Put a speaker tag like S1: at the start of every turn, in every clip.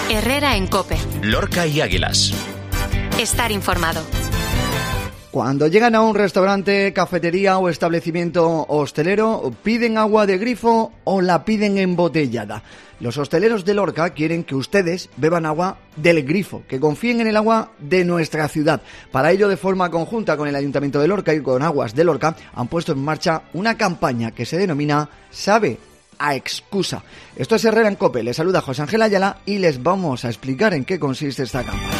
S1: Herrera en COPE.
S2: Lorca y Águilas.
S1: Estar informado.
S3: Cuando llegan a un restaurante, cafetería o establecimiento hostelero, ¿piden agua de grifo o la piden embotellada? Los hosteleros de Lorca quieren que ustedes beban agua del grifo, que confíen en el agua de nuestra ciudad. Para ello, de forma conjunta con el Ayuntamiento de Lorca y con Aguas de Lorca, han puesto en marcha una campaña que se denomina Sabe a Excusa. Esto es Herrera en COPE. Les saluda José Ángel Ayala y les vamos a explicar en qué consiste esta campaña.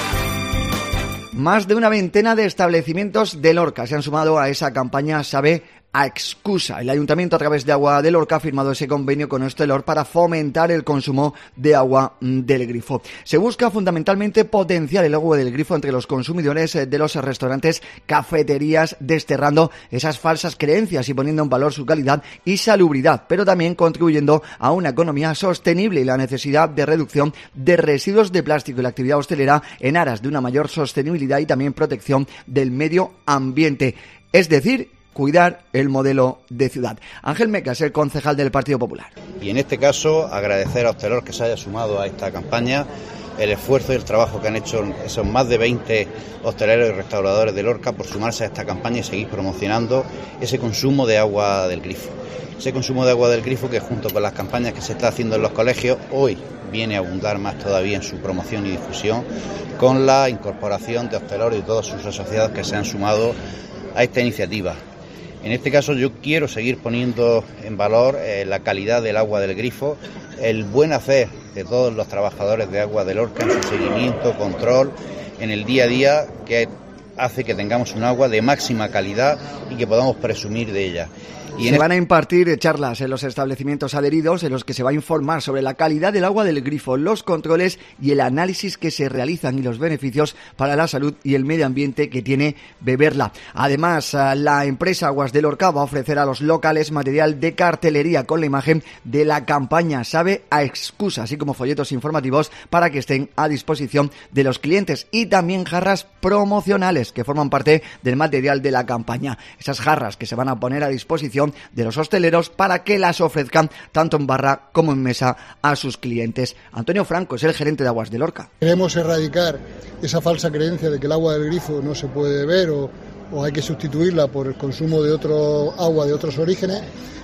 S3: Más de una veintena de establecimientos de Lorca se han sumado a esa campaña Sabe a Excusa. El Ayuntamiento, a través de Agua de Lorca, ha firmado ese convenio con Hostelor para fomentar el consumo de agua del grifo. Se busca fundamentalmente potenciar el agua del grifo entre los consumidores de los restaurantes, cafeterías, desterrando esas falsas creencias y poniendo en valor su calidad y salubridad, pero también contribuyendo a una economía sostenible y la necesidad de reducción de residuos de plástico y la actividad hostelera en aras de una mayor sostenibilidad y también protección del medio ambiente. Es decir, cuidar el modelo de ciudad. Ángel Meca es el concejal del Partido Popular.
S4: Y en este caso, agradecer a Hostelor que se haya sumado a esta campaña, el esfuerzo y el trabajo que han hecho esos más de 20 hosteleros y restauradores de Lorca por sumarse a esta campaña y seguir promocionando ese consumo de agua del grifo. Ese consumo de agua del grifo que, junto con las campañas que se está haciendo en los colegios, hoy viene a abundar más todavía en su promoción y difusión con la incorporación de hosteleros y todos sus asociados que se han sumado a esta iniciativa. En este caso yo quiero seguir poniendo en valor la calidad del agua del grifo, el buen hacer de todos los trabajadores de Agua de Lorca en su seguimiento, control, en el día a día, que hace que tengamos un agua de máxima calidad y que podamos presumir de ella.
S3: Se van a impartir charlas en los establecimientos adheridos en los que se va a informar sobre la calidad del agua del grifo, los controles y el análisis que se realizan y los beneficios para la salud y el medio ambiente que tiene beberla. Además, la empresa Aguas de Lorca va a ofrecer a los locales material de cartelería con la imagen de la campaña Sabe a Excusa, así como folletos informativos para que estén a disposición de los clientes, y también jarras promocionales que forman parte del material de la campaña. Esas jarras que se van a poner a disposición de los hosteleros para que las ofrezcan tanto en barra como en mesa a sus clientes. Antonio Franco es el gerente de Aguas de Lorca.
S5: Queremos erradicar esa falsa creencia de que el agua del grifo no se puede beber o hay que sustituirla por el consumo de otro agua de otros orígenes,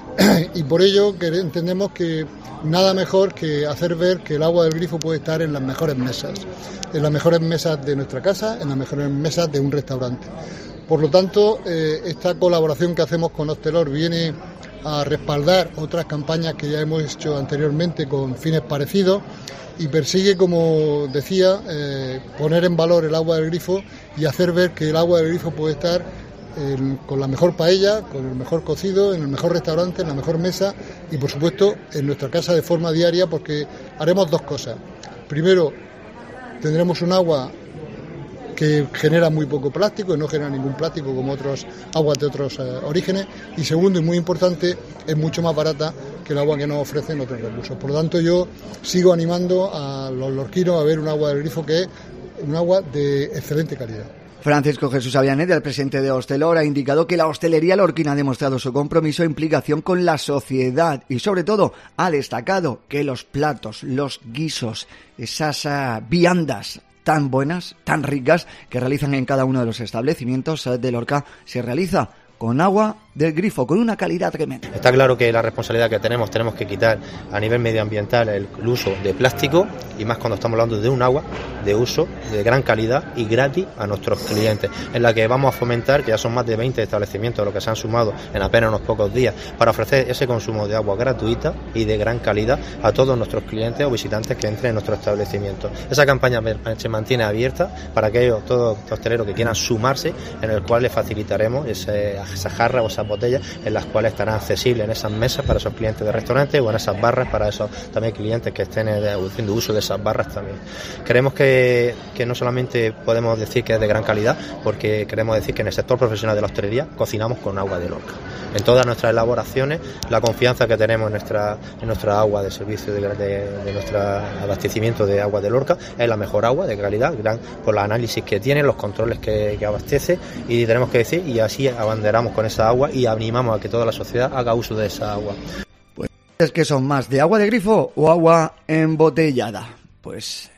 S5: y por ello entendemos que nada mejor que hacer ver que el agua del grifo puede estar en las mejores mesas de nuestra casa, en las mejores mesas de un restaurante. Por lo tanto, esta colaboración que hacemos con Hostelor viene a respaldar otras campañas que ya hemos hecho anteriormente con fines parecidos y persigue, como decía, poner en valor el agua del grifo y hacer ver que el agua del grifo puede estar con la mejor paella, con el mejor cocido, en el mejor restaurante, en la mejor mesa y, por supuesto, en nuestra casa de forma diaria, porque haremos dos cosas. Primero, tendremos un agua que genera muy poco plástico y no genera ningún plástico como otros aguas de otros orígenes, y segundo, y muy importante, es mucho más barata que el agua que nos ofrecen otros recursos. Por lo tanto, yo sigo animando a los lorquinos a ver un agua del grifo que es un agua de excelente calidad.
S3: Francisco Jesús Avianeda, el presidente de Hostelor, ha indicado que la hostelería lorquina ha demostrado su compromiso e implicación con la sociedad y, sobre todo, ha destacado que los platos, los guisos, esas viandas tan buenas, tan ricas, que realizan en cada uno de los establecimientos de Lorca, se realiza con agua del grifo, con una calidad tremenda.
S6: Está claro que la responsabilidad que tenemos que quitar a nivel medioambiental el uso de plástico, y más cuando estamos hablando de un agua de uso de gran calidad y gratis a nuestros clientes, en la que vamos a fomentar, que ya son más de 20 establecimientos los que se han sumado en apenas unos pocos días, para ofrecer ese consumo de agua gratuita y de gran calidad a todos nuestros clientes o visitantes que entren en nuestro establecimiento. Esa campaña se mantiene abierta para aquellos, todos los hosteleros que quieran sumarse, en el cual les facilitaremos esa jarra o esas botellas en las cuales estarán accesibles en esas mesas para esos clientes de restaurantes o en esas barras para esos también clientes que estén haciendo uso de esas barras también. Creemos que no solamente podemos decir que es de gran calidad, porque queremos decir que en el sector profesional de la hostelería cocinamos con agua de Lorca. En todas nuestras elaboraciones, la confianza que tenemos en nuestra agua de servicio de nuestro abastecimiento de agua de Lorca es la mejor agua de calidad, por los análisis que tiene, los controles que abastece, y tenemos que decir, y así abanderamos con esa agua y animamos a que toda la sociedad haga uso de esa agua.
S3: Pues, ¿es que son más de agua de grifo o agua embotellada? Pues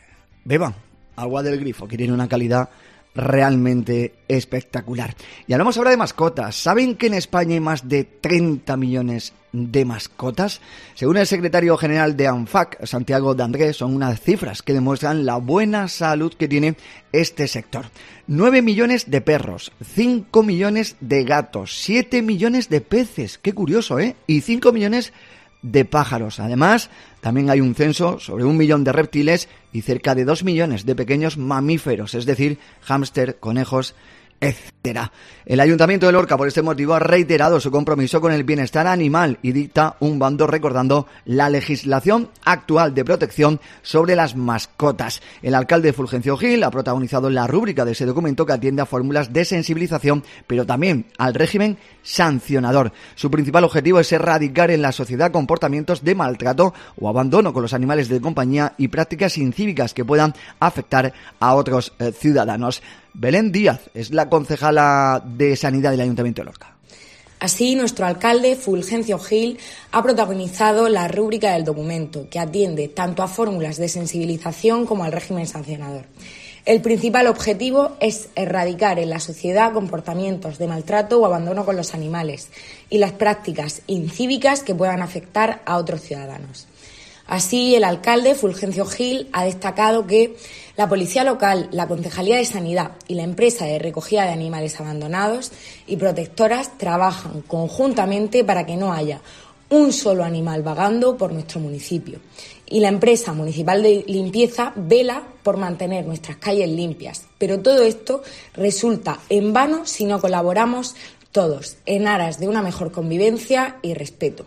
S3: beban agua del grifo, que tiene una calidad realmente espectacular. Y hablamos ahora de mascotas. ¿Saben que en España hay más de 30 millones de mascotas? Según el secretario general de ANFAC, Santiago de Andrés, son unas cifras que demuestran la buena salud que tiene este sector. 9 millones de perros, 5 millones de gatos, 7 millones de peces, qué curioso, ¿eh? Y 5 millones de pájaros. Además, también hay un censo sobre 1 millón de reptiles y cerca de 2 millones de pequeños mamíferos, es decir, hámster, conejos, etcétera. El Ayuntamiento de Lorca, por este motivo, ha reiterado su compromiso con el bienestar animal y dicta un bando recordando la legislación actual de protección sobre las mascotas. El alcalde Fulgencio Gil ha protagonizado la rúbrica de ese documento que atiende a fórmulas de sensibilización, pero también al régimen sancionador. Su principal objetivo es erradicar en la sociedad comportamientos de maltrato o abandono con los animales de compañía y prácticas incívicas que puedan afectar a otros ciudadanos. Belén Díaz es la concejala de Sanidad del Ayuntamiento de Lorca.
S2: Así, nuestro alcalde, Fulgencio Gil, ha protagonizado la rúbrica del documento, que atiende tanto a fórmulas de sensibilización como al régimen sancionador. El principal objetivo es erradicar en la sociedad comportamientos de maltrato o abandono con los animales y las prácticas incívicas que puedan afectar a otros ciudadanos. Así, el alcalde, Fulgencio Gil, ha destacado que la Policía Local, la Concejalía de Sanidad y la empresa de recogida de animales abandonados y protectoras trabajan conjuntamente para que no haya un solo animal vagando por nuestro municipio. Y la empresa municipal de limpieza vela por mantener nuestras calles limpias. Pero todo esto resulta en vano si no colaboramos todos en aras de una mejor convivencia y respeto.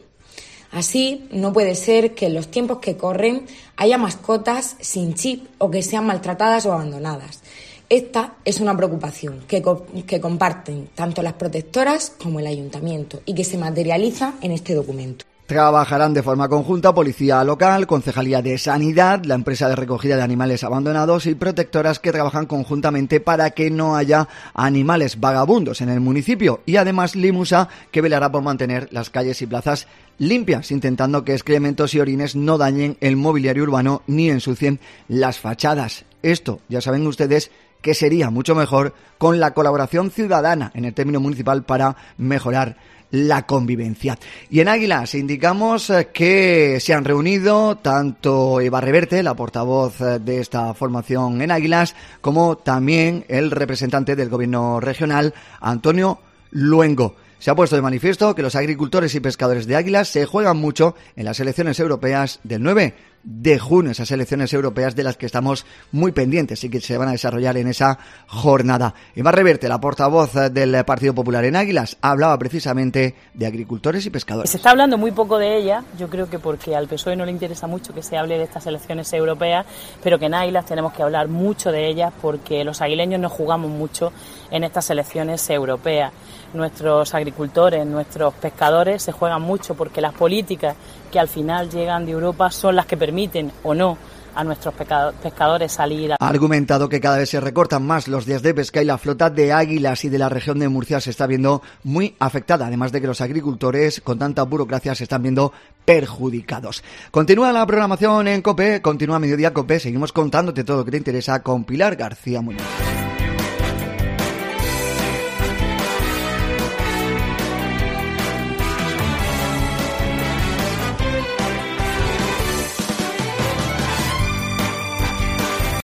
S2: Así, no puede ser que en los tiempos que corren haya mascotas sin chip o que sean maltratadas o abandonadas. Esta es una preocupación que comparten tanto las protectoras como el ayuntamiento y que se materializa en este documento.
S3: Trabajarán de forma conjunta Policía Local, Concejalía de Sanidad, la empresa de recogida de animales abandonados y protectoras que trabajan conjuntamente para que no haya animales vagabundos en el municipio. Y además Limusa, que velará por mantener las calles y plazas limpias, intentando que excrementos y orines no dañen el mobiliario urbano ni ensucien las fachadas. Esto, ya saben ustedes, que sería mucho mejor con la colaboración ciudadana en el término municipal para mejorar la convivencia. Y en Águilas indicamos que se han reunido tanto Eva Reverte, la portavoz de esta formación en Águilas, como también el representante del gobierno regional, Antonio Luengo. Se ha puesto de manifiesto que los agricultores y pescadores de Águilas se juegan mucho en las elecciones europeas del 9 de junio, esas elecciones europeas de las que estamos muy pendientes y que se van a desarrollar en esa jornada. Eva Reverte, la portavoz del Partido Popular en Águilas, hablaba precisamente de agricultores y pescadores.
S7: Se está hablando muy poco de ella, yo creo que porque al PSOE no le interesa mucho que se hable de estas elecciones europeas, pero que en Águilas tenemos que hablar mucho de ellas porque los aguileños nos jugamos mucho en estas elecciones europeas. Nuestros agricultores, nuestros pescadores se juegan mucho porque las políticas que al final llegan de Europa son las que permiten o no a nuestros pescadores salir.
S3: Ha argumentado que cada vez se recortan más los días de pesca y la flota de Águilas y de la región de Murcia se está viendo muy afectada, además de que los agricultores con tanta burocracia se están viendo perjudicados. Continúa la programación en COPE, continúa Mediodía COPE, seguimos contándote todo lo que te interesa con Pilar García Muñoz.